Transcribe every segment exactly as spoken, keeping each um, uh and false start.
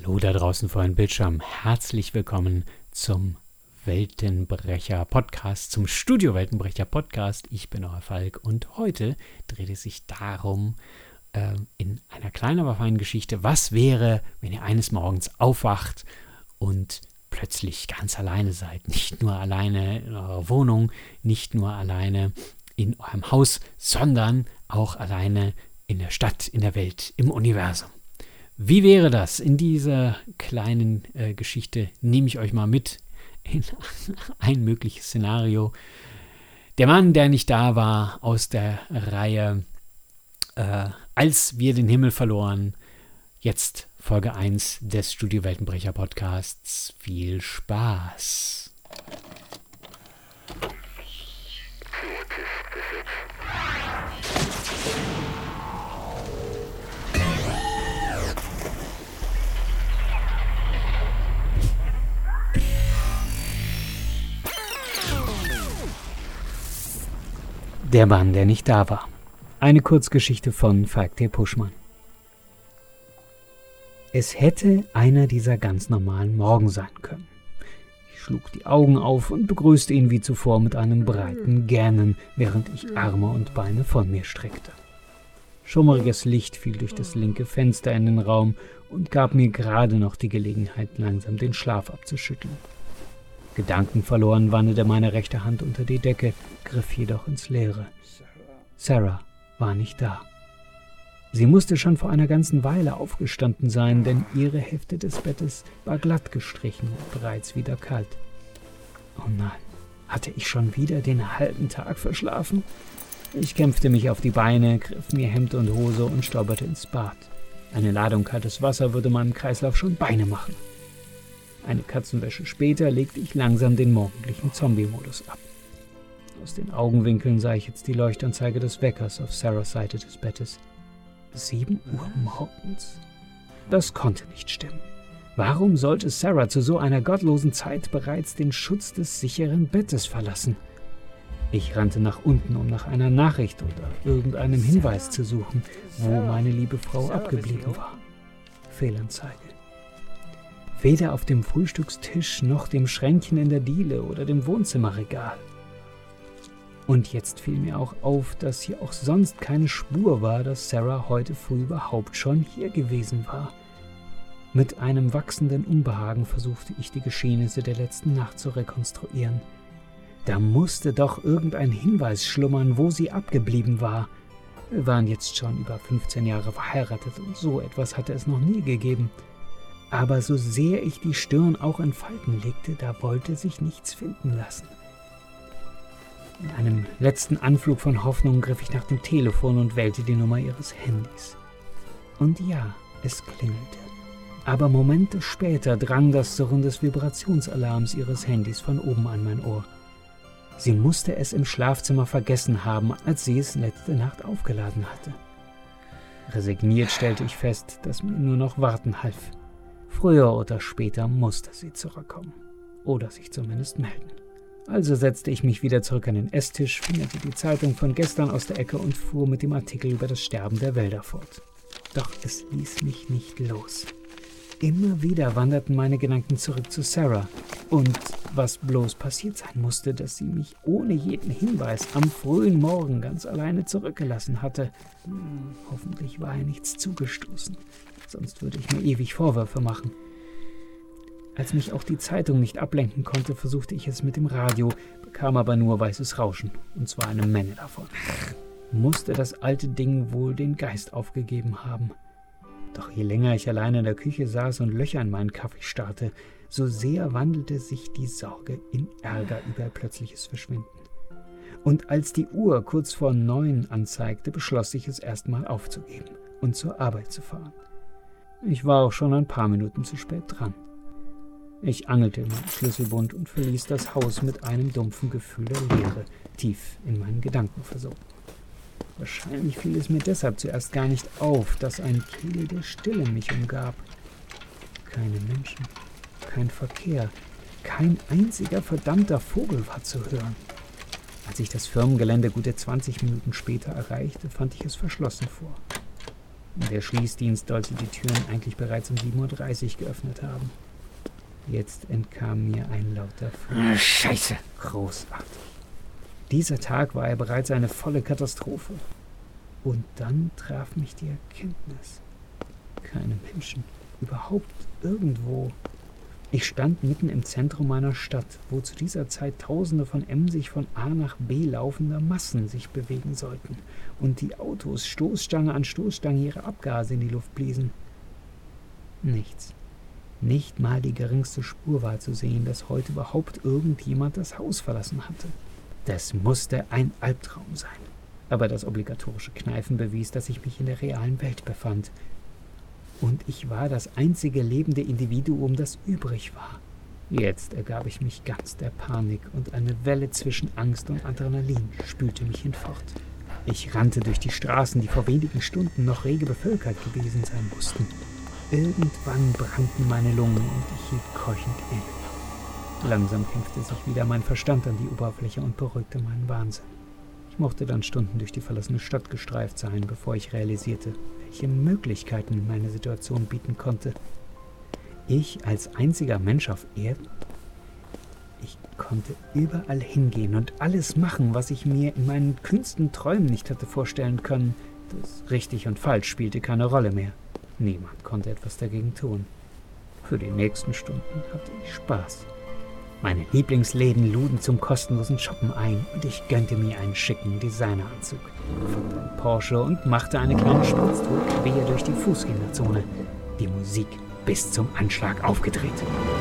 Hallo da draußen vor dem Bildschirm. Herzlich willkommen zum Weltenbrecher-Podcast, zum Studio-Weltenbrecher-Podcast. Ich bin euer Falk und heute dreht es sich darum, äh, in einer kleinen, aber feinen Geschichte, was wäre, wenn ihr eines Morgens aufwacht und plötzlich ganz alleine seid. Nicht nur alleine in eurer Wohnung, nicht nur alleine in eurem Haus, sondern auch alleine in der Stadt, in der Welt, im Universum. Wie wäre das? In dieser kleinen äh, Geschichte nehme ich euch mal mit in ein mögliches Szenario. Der Mann, der nicht da war, aus der Reihe äh, Als wir den Himmel verloren. Jetzt Folge eins des Studio Weltenbrecher Podcasts. Viel Spaß! Der Mann, der nicht da war. Eine Kurzgeschichte von Falk T. Puschmann. Es hätte einer dieser ganz normalen Morgen sein können. Ich schlug die Augen auf und begrüßte ihn wie zuvor mit einem breiten Gähnen, während ich Arme und Beine von mir streckte. Schummriges Licht fiel durch das linke Fenster in den Raum und gab mir gerade noch die Gelegenheit, langsam den Schlaf abzuschütteln. Gedankenverloren wanderte meine rechte Hand unter die Decke, griff jedoch ins Leere. Sarah war nicht da. Sie musste schon vor einer ganzen Weile aufgestanden sein, denn ihre Hälfte des Bettes war glatt gestrichen und bereits wieder kalt. Oh nein, hatte ich schon wieder den halben Tag verschlafen? Ich kämpfte mich auf die Beine, griff mir Hemd und Hose und stolperte ins Bad. Eine Ladung kaltes Wasser würde meinem Kreislauf schon Beine machen. Eine Katzenwäsche später legte ich langsam den morgendlichen Zombie-Modus ab. Aus den Augenwinkeln sah ich jetzt die Leuchtanzeige des Weckers auf Sarahs Seite des Bettes. Sieben Uhr morgens? Das konnte nicht stimmen. Warum sollte Sarah zu so einer gottlosen Zeit bereits den Schutz des sicheren Bettes verlassen? Ich rannte nach unten, um nach einer Nachricht oder irgendeinem Hinweis zu suchen, wo meine liebe Frau abgeblieben war. Fehlanzeige. Weder auf dem Frühstückstisch noch dem Schränkchen in der Diele oder dem Wohnzimmerregal. Und jetzt fiel mir auch auf, dass hier auch sonst keine Spur war, dass Sarah heute früh überhaupt schon hier gewesen war. Mit einem wachsenden Unbehagen versuchte ich, die Geschehnisse der letzten Nacht zu rekonstruieren. Da musste doch irgendein Hinweis schlummern, wo sie abgeblieben war. Wir waren jetzt schon über fünfzehn Jahre verheiratet und so etwas hatte es noch nie gegeben. Aber so sehr ich die Stirn auch in Falten legte, da wollte sich nichts finden lassen. In einem letzten Anflug von Hoffnung griff ich nach dem Telefon und wählte die Nummer ihres Handys. Und ja, es klingelte. Aber Momente später drang das Surren des Vibrationsalarms ihres Handys von oben an mein Ohr. Sie musste es im Schlafzimmer vergessen haben, als sie es letzte Nacht aufgeladen hatte. Resigniert stellte ich fest, dass mir nur noch Warten half. Früher oder später musste sie zurückkommen. Oder sich zumindest melden. Also setzte ich mich wieder zurück an den Esstisch, fingerte die Zeitung von gestern aus der Ecke und fuhr mit dem Artikel über das Sterben der Wälder fort. Doch es ließ mich nicht los. Immer wieder wanderten meine Gedanken zurück zu Sarah. Und was bloß passiert sein musste, dass sie mich ohne jeden Hinweis am frühen Morgen ganz alleine zurückgelassen hatte. Hm, hoffentlich war ihr nichts zugestoßen. Sonst würde ich mir ewig Vorwürfe machen. Als mich auch die Zeitung nicht ablenken konnte, versuchte ich es mit dem Radio, bekam aber nur weißes Rauschen, und zwar eine Menge davon. Musste das alte Ding wohl den Geist aufgegeben haben. Doch je länger ich alleine in der Küche saß und Löcher in meinen Kaffee starrte, so sehr wandelte sich die Sorge in Ärger über plötzliches Verschwinden. Und als die Uhr kurz vor neun anzeigte, beschloss ich es erstmal aufzugeben und zur Arbeit zu fahren. Ich war auch schon ein paar Minuten zu spät dran. Ich angelte in meinen Schlüsselbund und verließ das Haus mit einem dumpfen Gefühl der Leere, tief in meinen Gedanken versunken. Wahrscheinlich fiel es mir deshalb zuerst gar nicht auf, dass ein Kiel der Stille mich umgab. Keine Menschen, kein Verkehr, kein einziger verdammter Vogel war zu hören. Als ich das Firmengelände gute zwanzig Minuten später erreichte, fand ich es verschlossen vor. Der Schließdienst sollte die Türen eigentlich bereits um sieben Uhr dreißig geöffnet haben. Jetzt entkam mir ein lauter Fluch. Scheiße! Großartig. Dieser Tag war ja bereits eine volle Katastrophe. Und dann traf mich die Erkenntnis. Keine Menschen. Überhaupt irgendwo. Ich stand mitten im Zentrum meiner Stadt, wo zu dieser Zeit Tausende von emsig von A nach B laufender Massen sich bewegen sollten und die Autos Stoßstange an Stoßstange ihre Abgase in die Luft bliesen. Nichts. Nicht mal die geringste Spur war zu sehen, dass heute überhaupt irgendjemand das Haus verlassen hatte. Das musste ein Albtraum sein. Aber das obligatorische Kneifen bewies, dass ich mich in der realen Welt befand. Und ich war das einzige lebende Individuum, das übrig war. Jetzt ergab ich mich ganz der Panik und eine Welle zwischen Angst und Adrenalin spülte mich hinfort. Ich rannte durch die Straßen, die vor wenigen Stunden noch rege bevölkert gewesen sein mussten. Irgendwann brannten meine Lungen und ich hielt keuchend inne. Langsam kämpfte sich wieder mein Verstand an die Oberfläche und beruhigte meinen Wahnsinn. Ich mochte dann Stunden durch die verlassene Stadt gestreift sein, bevor ich realisierte, welche Möglichkeiten meine Situation bieten konnte. Ich als einziger Mensch auf Erden? Ich konnte überall hingehen und alles machen, was ich mir in meinen kühnsten Träumen nicht hatte vorstellen können. Das richtig und falsch spielte keine Rolle mehr. Niemand konnte etwas dagegen tun. Für die nächsten Stunden hatte ich Spaß. Meine Lieblingsläden luden zum kostenlosen Shoppen ein und ich gönnte mir einen schicken Designeranzug, fand einen Porsche und machte eine kleine Spitztour quer durch die Fußgängerzone. Die Musik bis zum Anschlag aufgedreht.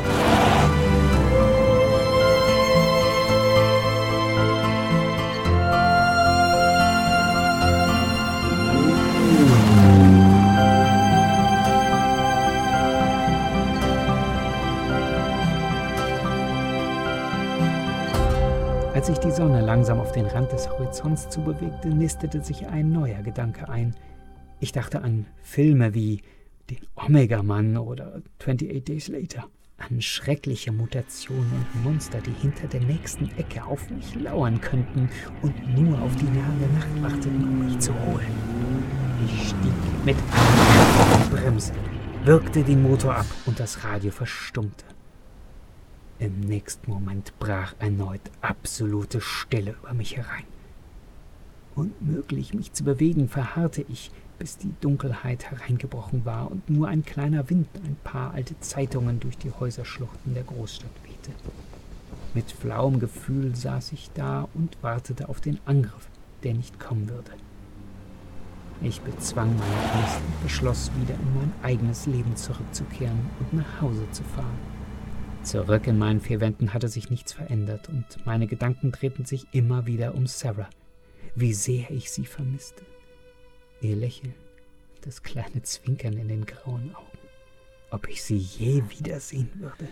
Als sich die Sonne langsam auf den Rand des Horizonts zubewegte, nistete sich ein neuer Gedanke ein. Ich dachte an Filme wie den Omega-Mann oder twenty-eight Days Later. An schreckliche Mutationen und Monster, die hinter der nächsten Ecke auf mich lauern könnten und nur auf die nahende Nacht warteten, um mich zu holen. Ich stieg mit einer auf die Bremse, wirkte den Motor ab und das Radio verstummte. Im nächsten Moment brach erneut absolute Stille über mich herein. Unmöglich, mich zu bewegen, verharrte ich, bis die Dunkelheit hereingebrochen war und nur ein kleiner Wind ein paar alte Zeitungen durch die Häuserschluchten der Großstadt wehte. Mit flauem Gefühl saß ich da und wartete auf den Angriff, der nicht kommen würde. Ich bezwang meine Angst und beschloss, wieder in mein eigenes Leben zurückzukehren und nach Hause zu fahren. Zurück in meinen vier Wänden hatte sich nichts verändert und meine Gedanken drehten sich immer wieder um Sarah. Wie sehr ich sie vermisste. Ihr Lächeln, das kleine Zwinkern in den grauen Augen. Ob ich sie je wiedersehen würde.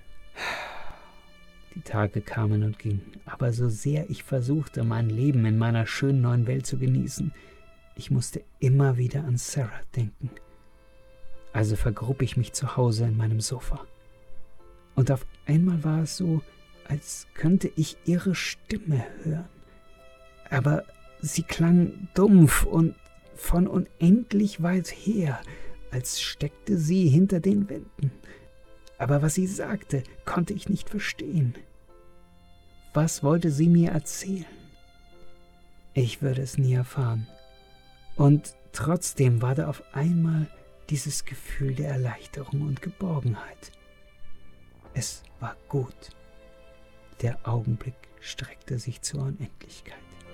Die Tage kamen und gingen, aber so sehr ich versuchte, mein Leben in meiner schönen neuen Welt zu genießen, ich musste immer wieder an Sarah denken. Also vergrub ich mich zu Hause in meinem Sofa. Und auf einmal war es so, als könnte ich ihre Stimme hören. Aber sie klang dumpf und von unendlich weit her, als steckte sie hinter den Wänden. Aber was sie sagte, konnte ich nicht verstehen. Was wollte sie mir erzählen? Ich würde es nie erfahren. Und trotzdem war da auf einmal dieses Gefühl der Erleichterung und Geborgenheit. Es war gut. Der Augenblick streckte sich zur Unendlichkeit.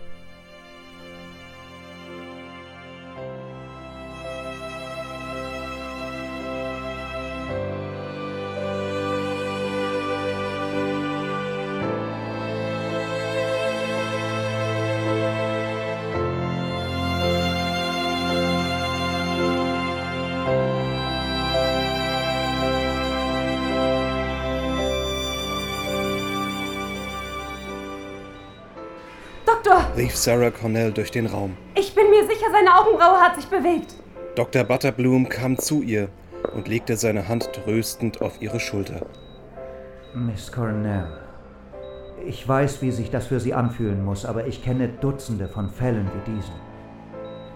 Rief Sarah Cornell durch den Raum. Ich bin mir sicher, seine Augenbraue hat sich bewegt. Doktor Butterbloom kam zu ihr und legte seine Hand tröstend auf ihre Schulter. Miss Cornell, ich weiß, wie sich das für Sie anfühlen muss, aber ich kenne Dutzende von Fällen wie diesen.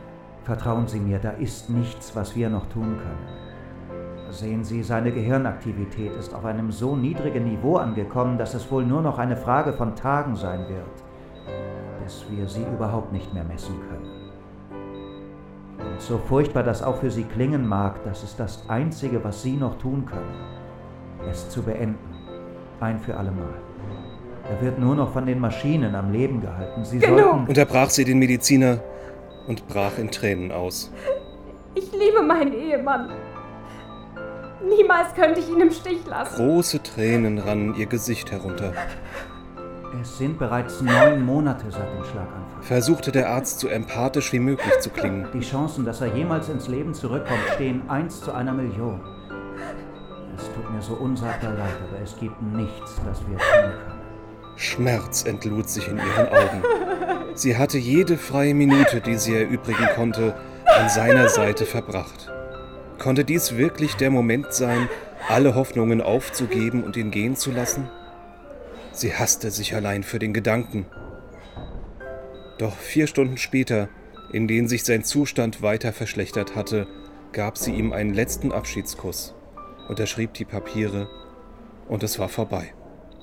Vertrauen Sie mir, da ist nichts, was wir noch tun können. Sehen Sie, seine Gehirnaktivität ist auf einem so niedrigen Niveau angekommen, dass es wohl nur noch eine Frage von Tagen sein wird, bis wir sie überhaupt nicht mehr messen können. Und so furchtbar das auch für Sie klingen mag, das ist das Einzige, was Sie noch tun können, es zu beenden, ein für allemal. Er wird nur noch von den Maschinen am Leben gehalten. Sie Genug. sollten... Unterbrach sie den Mediziner und brach in Tränen aus. Ich liebe meinen Ehemann. Niemals könnte ich ihn im Stich lassen. Große Tränen rannen ihr Gesicht herunter. Es sind bereits neun Monate seit dem Schlaganfall. Versuchte der Arzt so empathisch wie möglich zu klingen. Die Chancen, dass er jemals ins Leben zurückkommt, stehen eins zu einer Million. Es tut mir so unsagbar leid, aber es gibt nichts, das wir tun können. Schmerz entlud sich in ihren Augen. Sie hatte jede freie Minute, die sie erübrigen konnte, an seiner Seite verbracht. Konnte dies wirklich der Moment sein, alle Hoffnungen aufzugeben und ihn gehen zu lassen? Sie hasste sich allein für den Gedanken. Doch vier Stunden später, in denen sich sein Zustand weiter verschlechtert hatte, gab sie ihm einen letzten Abschiedskuss, unterschrieb die Papiere und es war vorbei.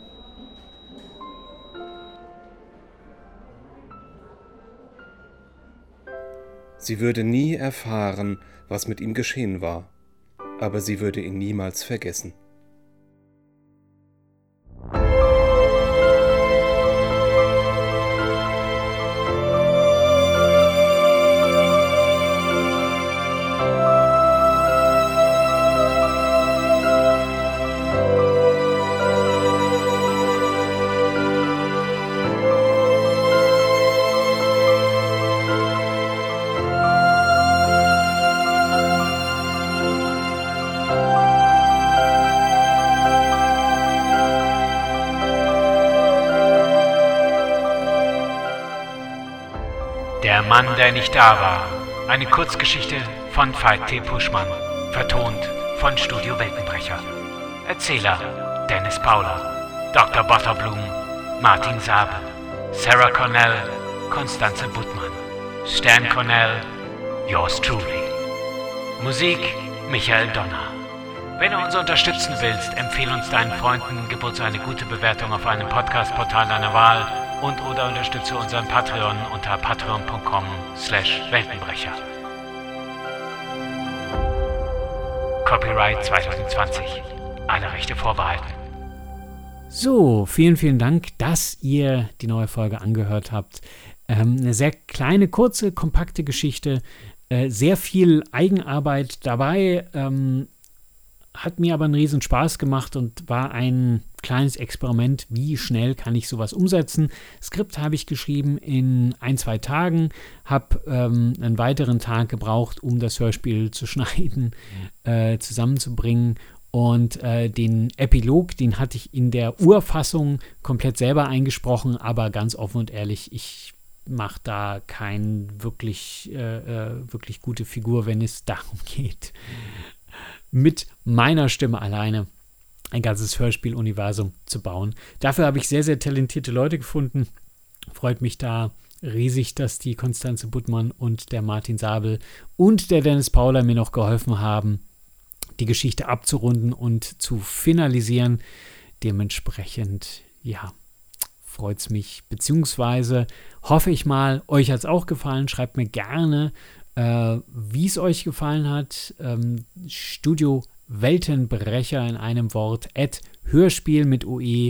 Sie würde nie erfahren, was mit ihm geschehen war, aber sie würde ihn niemals vergessen. Der Mann, der nicht da war. Eine Kurzgeschichte von Veit T. Puschmann. Vertont von Studio Weltenbrecher. Erzähler Dennis Pauler. Doktor Butterblum Martin Sabel. Sarah Cornell Constanze Buttmann. Stan Cornell Yours truly. Musik Michael Donner. Wenn du uns unterstützen willst, empfehle uns deinen Freunden, gib uns eine gute Bewertung auf einem Podcast-Portal deiner Wahl und oder unterstütze unseren Patreon unter patreon punkt com slash Weltenbrecher. Copyright zwanzig zwanzig. Alle Rechte vorbehalten. So, vielen, vielen Dank, dass ihr die neue Folge angehört habt. Ähm, eine sehr kleine, kurze, kompakte Geschichte. Äh, sehr viel Eigenarbeit dabei. Ähm, Hat mir aber einen riesen Spaß gemacht und war ein kleines Experiment, wie schnell kann ich sowas umsetzen. Skript habe ich geschrieben in ein, zwei Tagen, habe ähm, einen weiteren Tag gebraucht, um das Hörspiel zu schneiden, äh, zusammenzubringen. Und äh, den Epilog, den hatte ich in der Urfassung komplett selber eingesprochen, aber ganz offen und ehrlich, ich mache da keine wirklich, äh, äh, wirklich gute Figur, wenn es darum geht, mit meiner Stimme alleine ein ganzes Hörspieluniversum zu bauen. Dafür habe ich sehr, sehr talentierte Leute gefunden. Freut mich da riesig, dass die Constanze Buttmann und der Martin Sabel und der Dennis Pauler mir noch geholfen haben, die Geschichte abzurunden und zu finalisieren. Dementsprechend, ja, freut es mich. Beziehungsweise hoffe ich mal, euch hat es auch gefallen. Schreibt mir gerne, Äh, wie es euch gefallen hat. Ähm, Studio Weltenbrecher in einem Wort at Hörspiel mit oe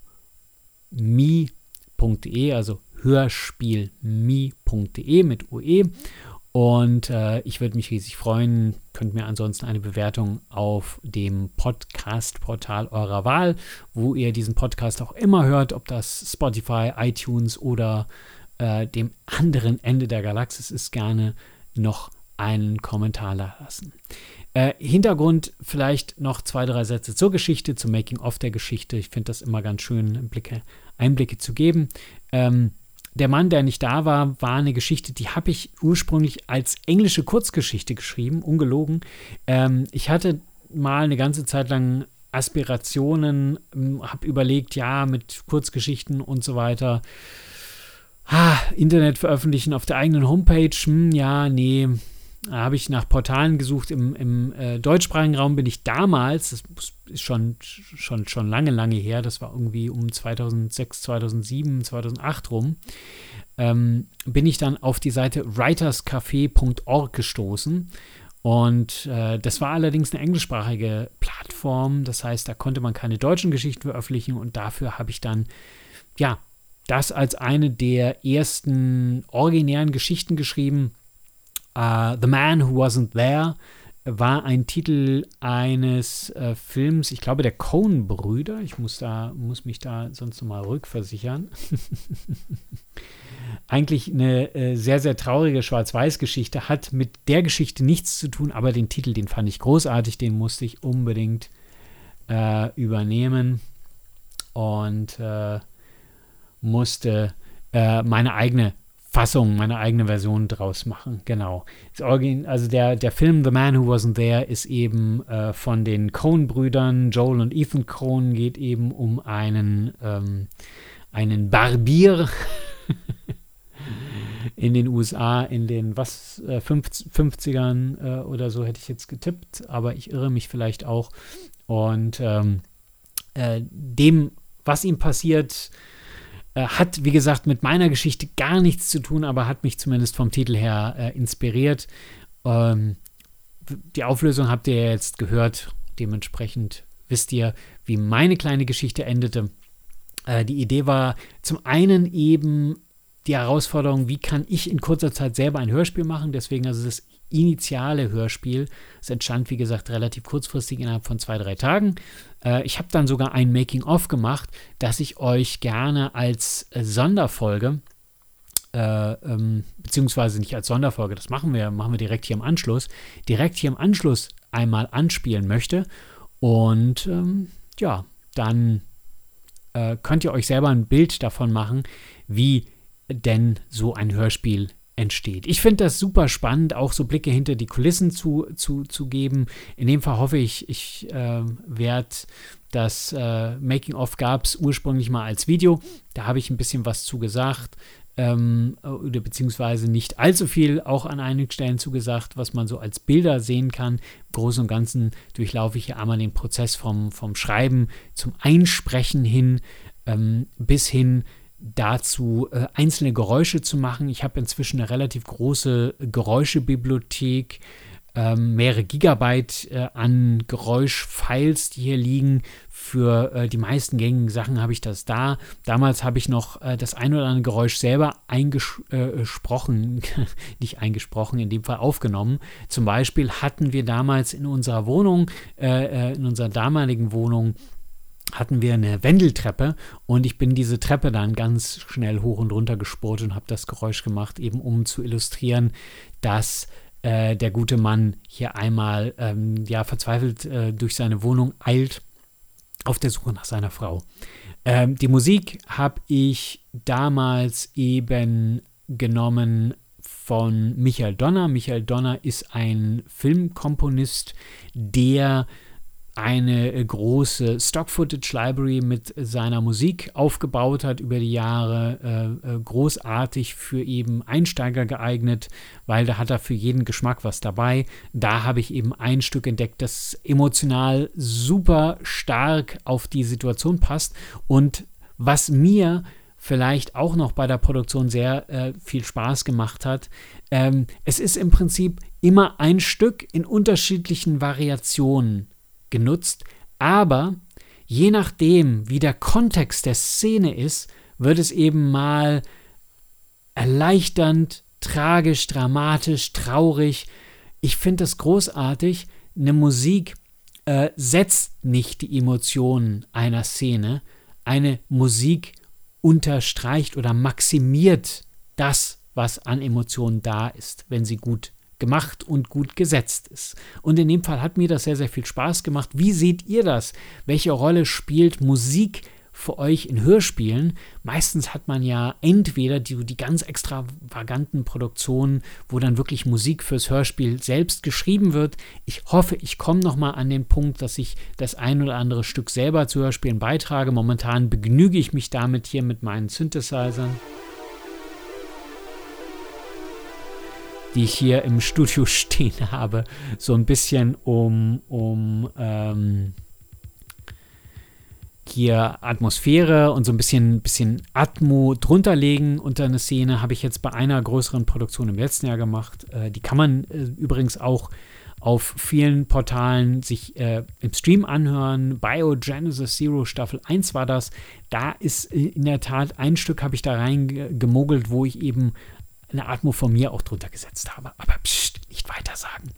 mi punkt de, also hörspielmi punkt de mit oe. Und äh, ich würde mich riesig freuen. Könnt mir ansonsten eine Bewertung auf dem Podcast-Portal eurer Wahl, wo ihr diesen Podcast auch immer hört, ob das Spotify, iTunes oder äh, dem anderen Ende der Galaxis ist, gerne noch einen Kommentar lassen. Äh, Hintergrund vielleicht noch zwei, drei Sätze zur Geschichte, zum Making-of der Geschichte. Ich finde das immer ganz schön, Blicke, Einblicke zu geben. Ähm, der Mann, der nicht da war, war eine Geschichte, die habe ich ursprünglich als englische Kurzgeschichte geschrieben, ungelogen. Ähm, ich hatte mal eine ganze Zeit lang Aspirationen, habe überlegt, ja, mit Kurzgeschichten und so weiter. Ah, Internet veröffentlichen auf der eigenen Homepage, hm, ja, nee. Da habe ich nach Portalen gesucht. Im, im äh, deutschsprachigen Raum bin ich damals, das ist schon, schon, schon lange, lange her, das war irgendwie um zweitausendsechs, zweitausendsieben, zweitausendacht rum, ähm, bin ich dann auf die Seite writerscafé punkt org gestoßen. Und äh, das war allerdings eine englischsprachige Plattform. Das heißt, da konnte man keine deutschen Geschichten veröffentlichen. Und dafür habe ich dann, ja, das als eine der ersten originären Geschichten geschrieben. Uh, The Man Who Wasn't There war ein Titel eines äh, Films, ich glaube der Coen-Brüder. Ich muss, da, muss mich da sonst nochmal rückversichern. Eigentlich eine äh, sehr, sehr traurige Schwarz-Weiß-Geschichte, hat mit der Geschichte nichts zu tun, aber den Titel, den fand ich großartig, den musste ich unbedingt äh, übernehmen und äh, musste äh, meine eigene Fassung, meine eigene Version draus machen, genau. Also der, der Film The Man Who Wasn't There ist eben äh, von den Coen-Brüdern, Joel und Ethan Coen, geht eben um einen, ähm, einen Barbier in den U S A in den was, äh, fünfzigern äh, oder so hätte ich jetzt getippt, aber ich irre mich vielleicht auch. Und ähm, äh, dem, was ihm passiert, hat, wie gesagt, mit meiner Geschichte gar nichts zu tun, aber hat mich zumindest vom Titel her äh, inspiriert. Ähm, die Auflösung habt ihr ja jetzt gehört. Dementsprechend wisst ihr, wie meine kleine Geschichte endete. Äh, die Idee war zum einen eben die Herausforderung, wie kann ich in kurzer Zeit selber ein Hörspiel machen. Deswegen also das initiale Hörspiel. Es entstand, wie gesagt, relativ kurzfristig innerhalb von zwei, drei Tagen. Äh, ich habe dann sogar ein Making-of gemacht, das ich euch gerne als äh, Sonderfolge, äh, ähm, beziehungsweise nicht als Sonderfolge, das machen wir, machen wir direkt hier im Anschluss, direkt hier im Anschluss einmal anspielen möchte. Und ähm, ja, dann äh, könnt ihr euch selber ein Bild davon machen, wie denn so ein Hörspiel entsteht. Ich finde das super spannend, auch so Blicke hinter die Kulissen zu, zu, zu geben. In dem Fall hoffe ich, ich äh, werde das äh, Making-of gab es ursprünglich mal als Video. Da habe ich ein bisschen was zu gesagt, ähm, oder beziehungsweise nicht allzu viel auch an einigen Stellen zugesagt, was man so als Bilder sehen kann. Im Großen und Ganzen durchlaufe ich hier einmal den Prozess vom, vom Schreiben zum Einsprechen hin, ähm, bis hin dazu, äh, einzelne Geräusche zu machen. Ich habe inzwischen eine relativ große Geräuschebibliothek, ähm, mehrere Gigabyte äh, an Geräuschfiles, die hier liegen. Für äh, die meisten gängigen Sachen habe ich das da. Damals habe ich noch äh, das ein oder andere Geräusch selber eingesprochen, äh, nicht eingesprochen, in dem Fall aufgenommen. Zum Beispiel hatten wir damals in unserer Wohnung, äh, in unserer damaligen Wohnung, hatten wir eine Wendeltreppe und ich bin diese Treppe dann ganz schnell hoch und runter gespurt und habe das Geräusch gemacht, eben um zu illustrieren, dass äh, der gute Mann hier einmal ähm, ja, verzweifelt äh, durch seine Wohnung eilt auf der Suche nach seiner Frau. Ähm, die Musik habe ich damals eben genommen von Michael Donner. Michael Donner ist ein Filmkomponist, der eine große Stock-Footage-Library mit seiner Musik aufgebaut hat über die Jahre, äh, großartig für eben Einsteiger geeignet, weil da hat er für jeden Geschmack was dabei. Da habe ich eben ein Stück entdeckt, das emotional super stark auf die Situation passt und was mir vielleicht auch noch bei der Produktion sehr äh, viel Spaß gemacht hat. Ähm, es ist im Prinzip immer ein Stück in unterschiedlichen Variationen genutzt, aber je nachdem, wie der Kontext der Szene ist, wird es eben mal erleichternd, tragisch, dramatisch, traurig. Ich finde das großartig. Eine Musik äh, setzt nicht die Emotionen einer Szene. Eine Musik unterstreicht oder maximiert das, was an Emotionen da ist, wenn sie gut gemacht und gut gesetzt ist. Und in dem Fall hat mir das sehr, sehr viel Spaß gemacht. Wie seht ihr das? Welche Rolle spielt Musik für euch in Hörspielen? Meistens hat man ja entweder die, die ganz extravaganten Produktionen, wo dann wirklich Musik fürs Hörspiel selbst geschrieben wird. Ich hoffe, ich komme nochmal an den Punkt, dass ich das ein oder andere Stück selber zu Hörspielen beitrage. Momentan begnüge ich mich damit hier mit meinen Synthesizern. die ich hier im Studio stehen habe, so ein bisschen um, um ähm, hier Atmosphäre und so ein bisschen, bisschen Atmo drunter legen unter eine Szene, habe ich jetzt bei einer größeren Produktion im letzten Jahr gemacht. Äh, die kann man äh, übrigens auch auf vielen Portalen sich äh, im Stream anhören. Biogenesis Zero Staffel eins war das. Da ist in der Tat ein Stück, habe ich da reingemogelt, wo ich eben eine Atmo von mir auch drunter gesetzt habe. Aber pst, nicht weiter sagen.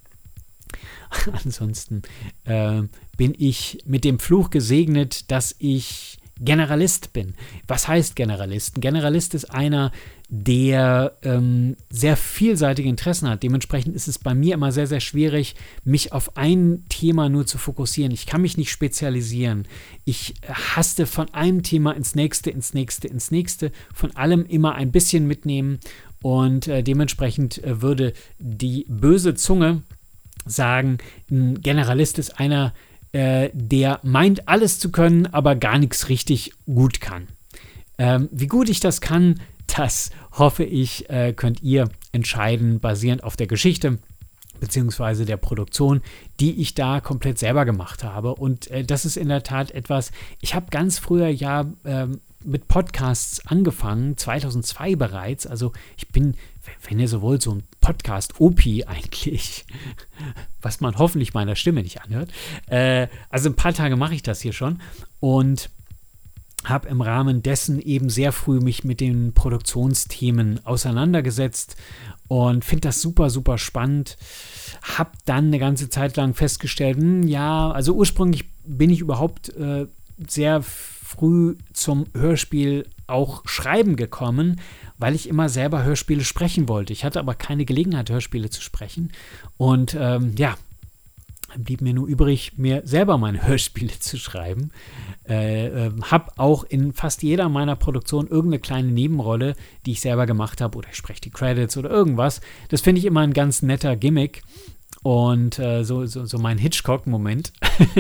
Ansonsten äh, bin ich mit dem Fluch gesegnet, dass ich Generalist bin. Was heißt Generalist? Ein Generalist ist einer, der ähm, sehr vielseitige Interessen hat. Dementsprechend ist es bei mir immer sehr, sehr schwierig, mich auf ein Thema nur zu fokussieren. Ich kann mich nicht spezialisieren. Ich haste von einem Thema ins nächste, ins nächste, ins nächste, von allem immer ein bisschen mitnehmen und äh, dementsprechend äh, würde die böse Zunge sagen, ein Generalist ist einer, äh, der meint, alles zu können, aber gar nichts richtig gut kann. Ähm, wie gut ich das kann, das hoffe ich, äh, könnt ihr entscheiden, basierend auf der Geschichte beziehungsweise der Produktion, die ich da komplett selber gemacht habe. Und äh, das ist in der Tat etwas, ich habe ganz früher ja äh, mit Podcasts angefangen, zweitausendzwei bereits. Also ich bin, wenn ihr so wollt, so ein Podcast-O P eigentlich, was man hoffentlich meiner Stimme nicht anhört. Äh, also ein paar Tage mache ich das hier schon und habe im Rahmen dessen eben sehr früh mich mit den Produktionsthemen auseinandergesetzt und finde das super, super spannend. Habe dann eine ganze Zeit lang festgestellt, mh, ja, also ursprünglich bin ich überhaupt äh, sehr früh zum Hörspiel auch schreiben gekommen, weil ich immer selber Hörspiele sprechen wollte. Ich hatte aber keine Gelegenheit, Hörspiele zu sprechen. Und ähm, ja, blieb mir nur übrig, mir selber meine Hörspiele zu schreiben. Äh, äh, habe auch in fast jeder meiner Produktionen irgendeine kleine Nebenrolle, die ich selber gemacht habe, oder ich spreche die Credits oder irgendwas. Das finde ich immer ein ganz netter Gimmick und äh, so, so, so mein Hitchcock-Moment.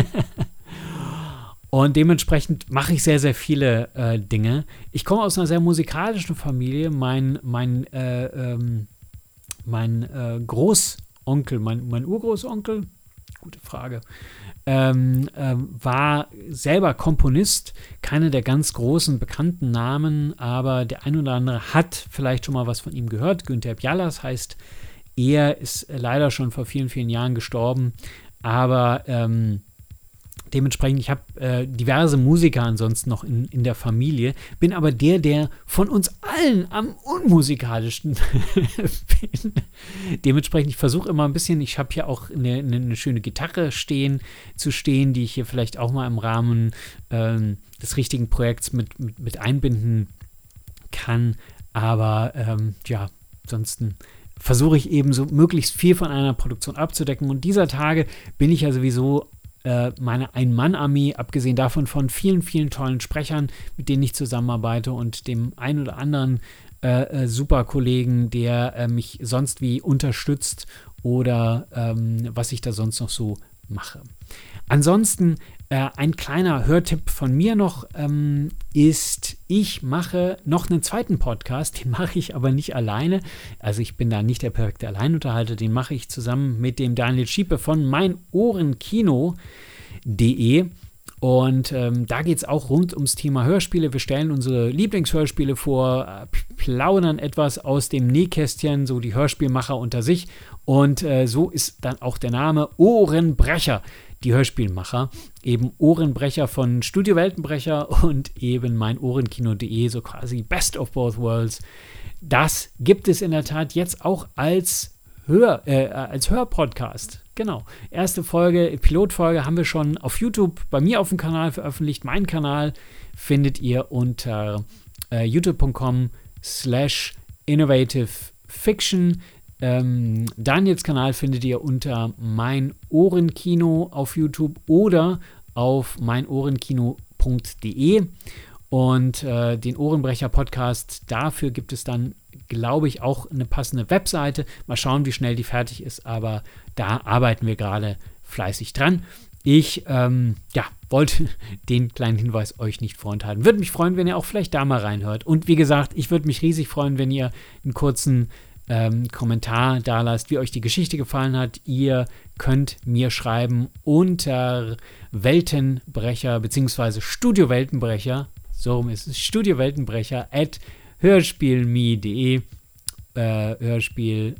Und dementsprechend mache ich sehr, sehr viele äh, Dinge. Ich komme aus einer sehr musikalischen Familie. Mein, mein, äh, ähm, mein äh, Großonkel, mein, mein Urgroßonkel, gute Frage, ähm, äh, war selber Komponist. Keine der ganz großen, bekannten Namen, aber der ein oder andere hat vielleicht schon mal was von ihm gehört. Günther Bjallas heißt er, ist leider schon vor vielen, vielen Jahren gestorben. Aber ähm, dementsprechend, ich habe äh, diverse Musiker ansonsten noch in, in der Familie, bin aber der, der von uns allen am unmusikalischsten bin. Dementsprechend, ich versuche immer ein bisschen, ich habe hier auch eine, eine schöne Gitarre stehen, zu stehen, die ich hier vielleicht auch mal im Rahmen ähm, des richtigen Projekts mit, mit, mit einbinden kann. Aber ähm, ja, ansonsten versuche ich eben so möglichst viel von einer Produktion abzudecken. Und dieser Tage bin ich ja sowieso meine Ein-Mann-Armee, abgesehen davon von vielen, vielen tollen Sprechern, mit denen ich zusammenarbeite und dem einen oder anderen äh, Superkollegen, der äh, mich sonst wie unterstützt oder ähm, was ich da sonst noch so mache. Ansonsten äh, ein kleiner Hörtipp von mir noch ähm, ist, ich mache noch einen zweiten Podcast, den mache ich aber nicht alleine. Also ich bin da nicht der perfekte Alleinunterhalter, den mache ich zusammen mit dem Daniel Schiepe von meinohrenkino punkt de. Und ähm, da geht es auch rund ums Thema Hörspiele. Wir stellen unsere Lieblingshörspiele vor, äh, plaudern etwas aus dem Nähkästchen, so die Hörspielmacher unter sich. Und äh, so ist dann auch der Name Ohrenbrecher, die Hörspielmacher. Eben Ohrenbrecher von Studio Weltenbrecher und eben meinohrenkino punkt de, so quasi Best of Both Worlds. Das gibt es in der Tat jetzt auch als Hör, äh, als Hörpodcast. Genau. Erste Folge, Pilotfolge haben wir schon auf YouTube bei mir auf dem Kanal veröffentlicht. Mein Kanal findet ihr unter äh, youtube punkt com slash innovative fiction. Ähm, Daniels Kanal findet ihr unter Mein Ohrenkino auf YouTube oder auf meinohrenkino punkt de. Und äh, den Ohrenbrecher-Podcast, dafür gibt es dann, glaube ich, auch eine passende Webseite. Mal schauen, wie schnell die fertig ist, aber da arbeiten wir gerade fleißig dran. Ich ähm, ja, wollte den kleinen Hinweis euch nicht vorenthalten. Würde mich freuen, wenn ihr auch vielleicht da mal reinhört. Und wie gesagt, ich würde mich riesig freuen, wenn ihr einen kurzen ähm, Kommentar da lasst, wie euch die Geschichte gefallen hat. Ihr könnt mir schreiben unter Weltenbrecher bzw. Studio Weltenbrecher, so rum ist es, Studio Weltenbrecher at hörspielme punkt de, äh, Hörspielme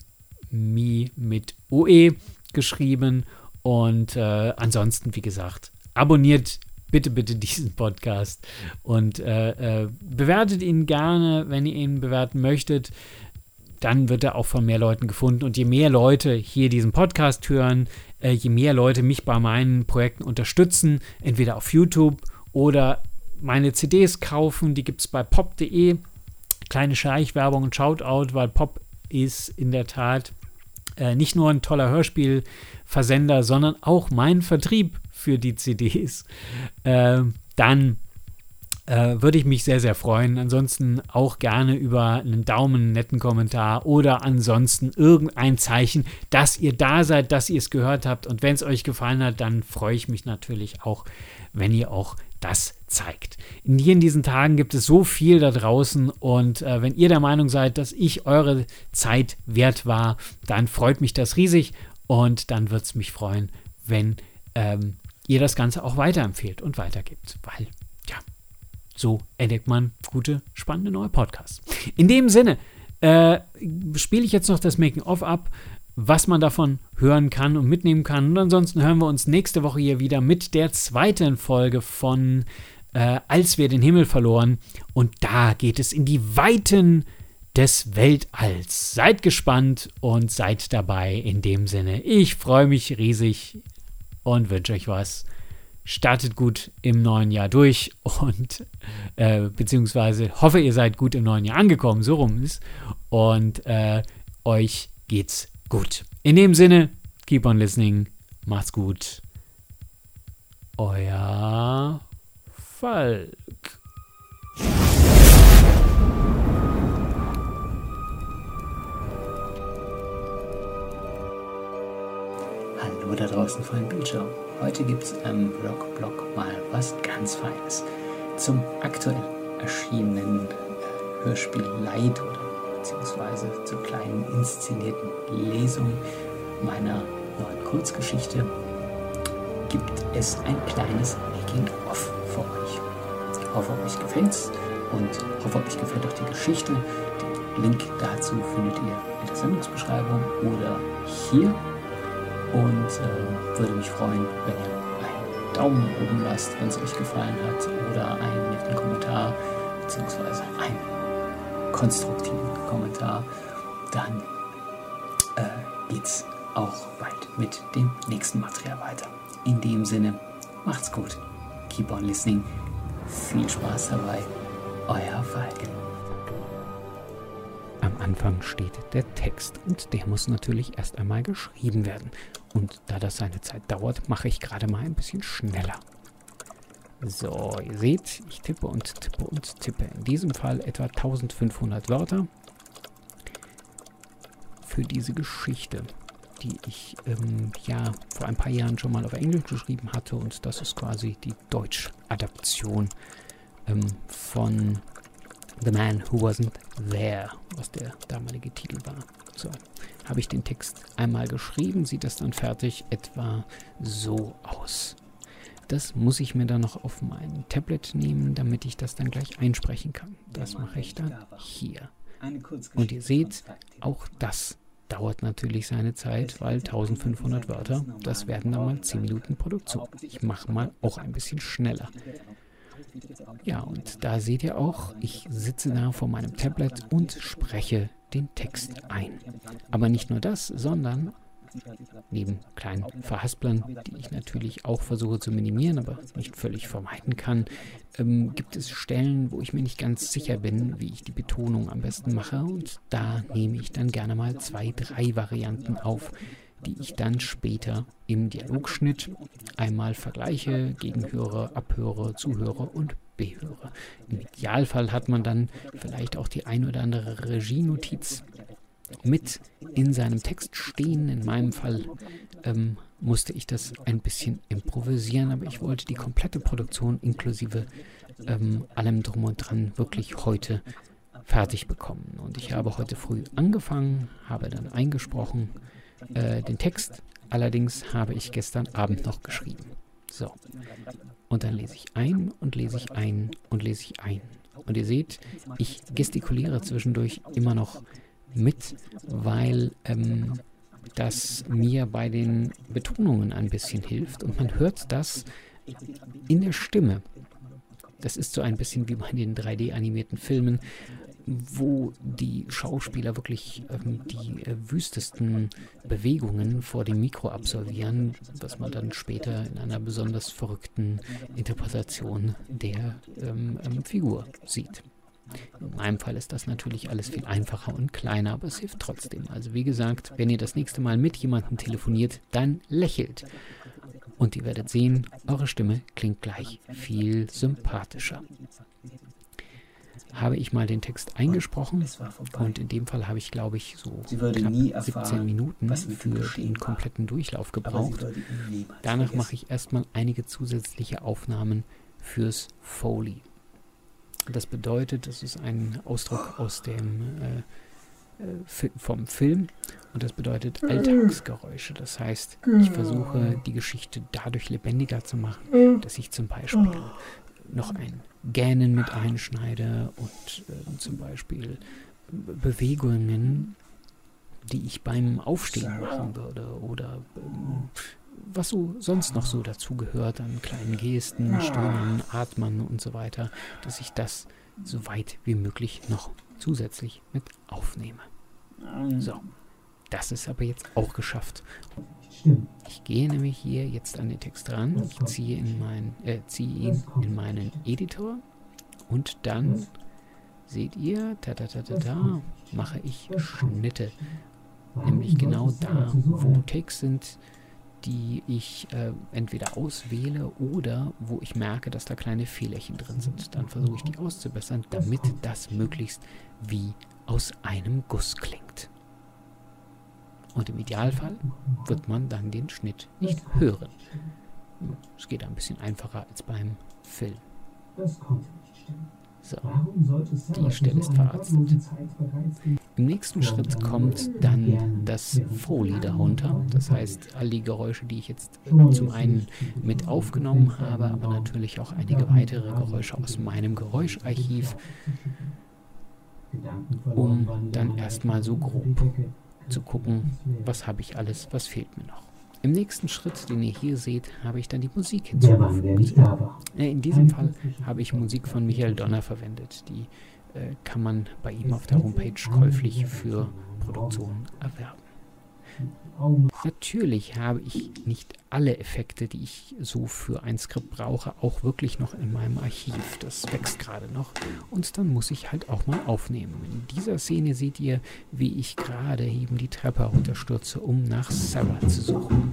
mit O E geschrieben. Und äh, ansonsten, wie gesagt, abonniert bitte, bitte diesen Podcast und äh, äh, bewertet ihn gerne, wenn ihr ihn bewerten möchtet. Dann wird er auch von mehr Leuten gefunden. Und je mehr Leute hier diesen Podcast hören, äh, je mehr Leute mich bei meinen Projekten unterstützen, entweder auf YouTube oder meine C Ds kaufen, die gibt es bei pop punkt de. Kleine Schleichwerbung und Shoutout, weil Pop ist in der Tat äh, nicht nur ein toller Hörspielversender, sondern auch mein Vertrieb für die C Ds. Äh, dann äh, würde ich mich sehr, sehr freuen. Ansonsten auch gerne über einen Daumen, einen netten Kommentar oder ansonsten irgendein Zeichen, dass ihr da seid, dass ihr es gehört habt. Und wenn es euch gefallen hat, dann freue ich mich natürlich auch, wenn ihr auch das zeigt. In, hier in diesen Tagen gibt es so viel da draußen und äh, wenn ihr der Meinung seid, dass ich eure Zeit wert war, dann freut mich das riesig und dann wird es mich freuen, wenn ähm, ihr das Ganze auch weiterempfehlt und weitergibt, weil, ja, so entdeckt man gute, spannende neue Podcasts. In dem Sinne äh, spiele ich jetzt noch das Making-of ab, was man davon hören kann und mitnehmen kann. Und ansonsten hören wir uns nächste Woche hier wieder mit der zweiten Folge von äh, Als wir den Himmel verloren. Und da geht es in die Weiten des Weltalls. Seid gespannt und seid dabei in dem Sinne. Ich freue mich riesig und wünsche euch was. Startet gut im neuen Jahr durch und äh, beziehungsweise hoffe, ihr seid gut im neuen Jahr angekommen, so rum ist. Und äh, euch geht's gut. In dem Sinne, keep on listening. Macht's gut. Euer Falk. Hallo da draußen vor dem Bildschirm. Heute gibt es am Blog-Blog mal was ganz Feines. Zum aktuell erschienenen Hörspiel Leid oder beziehungsweise zur kleinen inszenierten Lesung meiner neuen Kurzgeschichte gibt es ein kleines Making-of für euch. Ich hoffe, euch gefällt's und hoffe, euch gefällt auch die Geschichte. Den Link dazu findet ihr in der Sendungsbeschreibung oder hier. Und äh, würde mich freuen, wenn ihr einen Daumen oben lasst, wenn es euch gefallen hat, oder einen netten Kommentar beziehungsweise einen konstruktiven Kommentar. Dann äh, geht's auch bald mit dem nächsten Material weiter. In dem Sinne, macht's gut. Keep on listening. Viel Spaß dabei. Euer Falk. Am Anfang steht der Text und der muss natürlich erst einmal geschrieben werden. Und da das seine Zeit dauert, mache ich gerade mal ein bisschen schneller. So, ihr seht, ich tippe und tippe und tippe. In diesem Fall etwa eintausendfünfhundert Wörter für diese Geschichte, die ich ähm, ja vor ein paar Jahren schon mal auf Englisch geschrieben hatte. Und das ist quasi die Deutsch-Adaption ähm, von The Man Who Wasn't There, was der damalige Titel war. So, habe ich den Text einmal geschrieben, sieht das dann fertig etwa so aus. Das muss ich mir dann noch auf mein Tablet nehmen, damit ich das dann gleich einsprechen kann. Das mache ich dann hier. Und ihr seht, auch das dauert natürlich seine Zeit, weil eintausendfünfhundert Wörter, das werden dann mal zehn Minuten Produktion. Ich mache mal auch ein bisschen schneller. Ja, und da seht ihr auch, ich sitze da vor meinem Tablet und spreche den Text ein. Aber nicht nur das, sondern neben kleinen Verhasplern, die ich natürlich auch versuche zu minimieren, aber nicht völlig vermeiden kann, ähm, gibt es Stellen, wo ich mir nicht ganz sicher bin, wie ich die Betonung am besten mache. Und da nehme ich dann gerne mal zwei, drei Varianten auf, die ich dann später im Dialogschnitt einmal vergleiche, gegenhöre, abhöre, zuhöre und behöre. Im Idealfall hat man dann vielleicht auch die ein oder andere Regienotiz mit in seinem Text stehen. In meinem Fall ähm, musste ich das ein bisschen improvisieren, aber ich wollte die komplette Produktion inklusive ähm, allem drum und dran wirklich heute fertig bekommen. Und ich habe heute früh angefangen, habe dann eingesprochen äh, den Text. Allerdings habe ich gestern Abend noch geschrieben. So. Und dann lese ich ein und lese ich ein und lese ich ein. Und ihr seht, ich gestikuliere zwischendurch immer noch mit, weil ähm, das mir bei den Betonungen ein bisschen hilft. Und man hört das in der Stimme. Das ist so ein bisschen wie bei den drei D animierten Filmen, wo die Schauspieler wirklich ähm, die äh, wüstesten Bewegungen vor dem Mikro absolvieren, was man dann später in einer besonders verrückten Interpretation der ähm, ähm, Figur sieht. In meinem Fall ist das natürlich alles viel einfacher und kleiner, aber es hilft trotzdem. Also wie gesagt, wenn ihr das nächste Mal mit jemandem telefoniert, dann lächelt. Und ihr werdet sehen, eure Stimme klingt gleich viel sympathischer. Habe ich mal den Text eingesprochen und in dem Fall habe ich, glaube ich, so knapp siebzehn Minuten für den kompletten Durchlauf gebraucht. Danach mache ich erstmal einige zusätzliche Aufnahmen fürs Foley. Das bedeutet, das ist ein Ausdruck aus dem äh, äh, vom Film und das bedeutet Alltagsgeräusche. Das heißt, ich versuche die Geschichte dadurch lebendiger zu machen, dass ich zum Beispiel noch ein Gähnen mit einschneide und äh, zum Beispiel Bewegungen, die ich beim Aufstehen machen würde oder ähm, was so sonst noch so dazu gehört an kleinen Gesten, Stöhnen, Atmen und so weiter, dass ich das so weit wie möglich noch zusätzlich mit aufnehme. So, das ist aber jetzt auch geschafft. Ich gehe nämlich hier jetzt an den Text ran, ich ziehe, in mein, äh, ziehe ihn in meinen Editor und dann seht ihr, ta ta ta ta ta, mache ich Schnitte. Nämlich genau da, wo Takes sind, die ich äh, entweder auswähle oder wo ich merke, dass da kleine Fehlerchen drin sind. Dann versuche ich die auszubessern, damit das möglichst wie aus einem Guss klingt. Und im Idealfall wird man dann den Schnitt nicht hören. Es geht ein bisschen einfacher als beim Film. So, die Stelle ist verarztet. Im nächsten Schritt kommt dann das Foley darunter. Das heißt, all die Geräusche, die ich jetzt zum einen mit aufgenommen habe, aber natürlich auch einige weitere Geräusche aus meinem Geräuscharchiv, um dann erstmal so grob zu gucken, was habe ich alles, was fehlt mir noch. Im nächsten Schritt, den ihr hier seht, habe ich dann die Musik hinzugefügt. In diesem Fall habe ich Musik von Michael Donner verwendet. Die äh, kann man bei ihm auf der Homepage käuflich für Produktionen erwerben. Natürlich habe ich nicht alle Effekte, die ich so für ein Skript brauche, auch wirklich noch in meinem Archiv. Das wächst gerade noch und dann muss ich halt auch mal aufnehmen. In dieser Szene seht ihr, wie ich gerade eben die Treppe runterstürze, um nach Sarah zu suchen.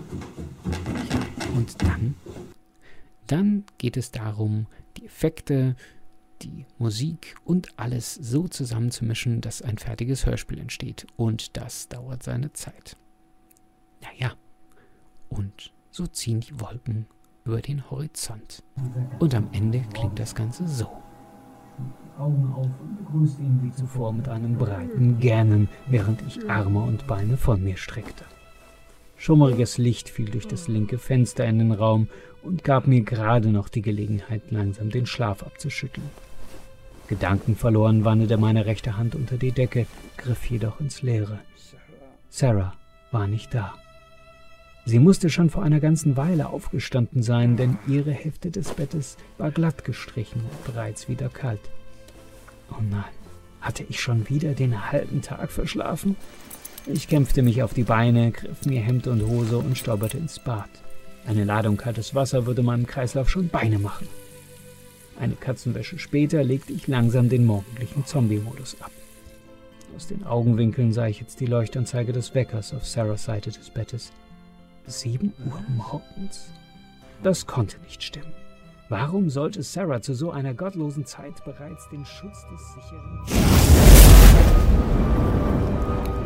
Und dann, dann geht es darum, die Effekte, die Musik und alles so zusammenzumischen, dass ein fertiges Hörspiel entsteht. Und das dauert seine Zeit. Naja, und so ziehen die Wolken über den Horizont. Und am Ende klingt das Ganze so. Augen auf und begrüßte ihn wie zuvor mit einem breiten Gähnen, während ich Arme und Beine von mir streckte. Schummriges Licht fiel durch das linke Fenster in den Raum und gab mir gerade noch die Gelegenheit, langsam den Schlaf abzuschütteln. Gedankenverloren wanderte meine rechte Hand unter die Decke, griff jedoch ins Leere. Sarah war nicht da. Sie musste schon vor einer ganzen Weile aufgestanden sein, denn ihre Hälfte des Bettes war glatt gestrichen und bereits wieder kalt. Oh nein, hatte ich schon wieder den halben Tag verschlafen? Ich kämpfte mich auf die Beine, griff mir Hemd und Hose und stolperte ins Bad. Eine Ladung kaltes Wasser würde meinem Kreislauf schon Beine machen. Eine Katzenwäsche später legte ich langsam den morgendlichen Zombie-Modus ab. Aus den Augenwinkeln sah ich jetzt die Leuchtanzeige des Weckers auf Sarahs Seite des Bettes. Sieben Uhr morgens? Das konnte nicht stimmen. Warum sollte Sarah zu so einer gottlosen Zeit bereits den Schutz des sicheren...